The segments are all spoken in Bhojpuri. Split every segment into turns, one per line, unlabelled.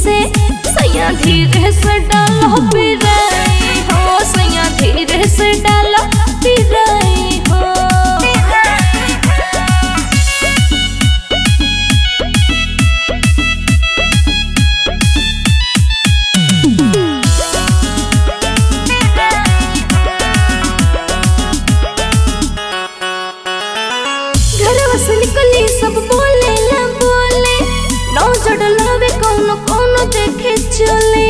से सैया धीरे से डालो पिराई हो, सैया धीरे से डालो पिराई हो। घरवा से निकली सब बोले ला बोले, नौ जड़लावे कौनो कौनो देखे चले।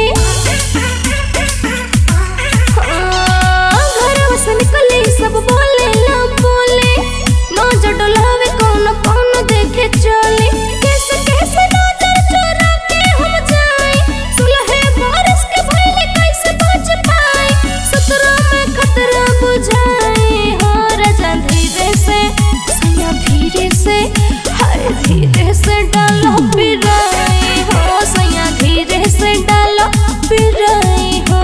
घरवा से निकली सब बोले ला बोले, नौ जड़लावे कौनो कौनो देखे चले। कैसे कैसे नजर चोरा के हम जाए, सुलहे बारिश के भइले कैसे बच पाए। सतरा में खतरा बुझाए हो, राजा धीरे से सैया धीरे से, हाय धीरे से डालो पिराई हो, सैया धीरे से डालो पिराई हो।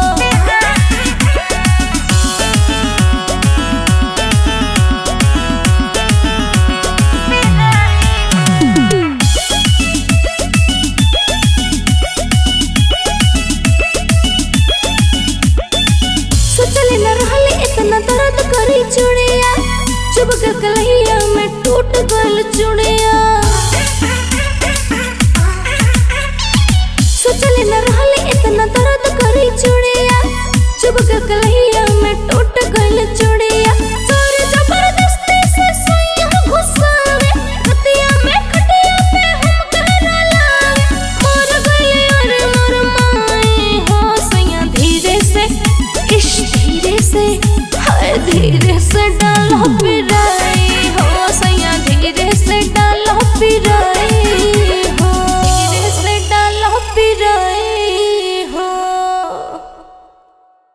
सोचले न रहले इतना दर्द करी चुड़िया, चुभ के कलहिया में टूट गल चुड़िया। सोचले न रहले इतना दर्द करी चुड़िया, चुभ के कलहिया में टूट गल चुड़िया। जोर जबरदस्ती से सैया घुसावे, रतिया में खटिया पे हम कहना लावे। मोर गले और मोर माए हो, सैया धीरे से, इश्क धीरे से, हाय धीरे से डालो पिराई।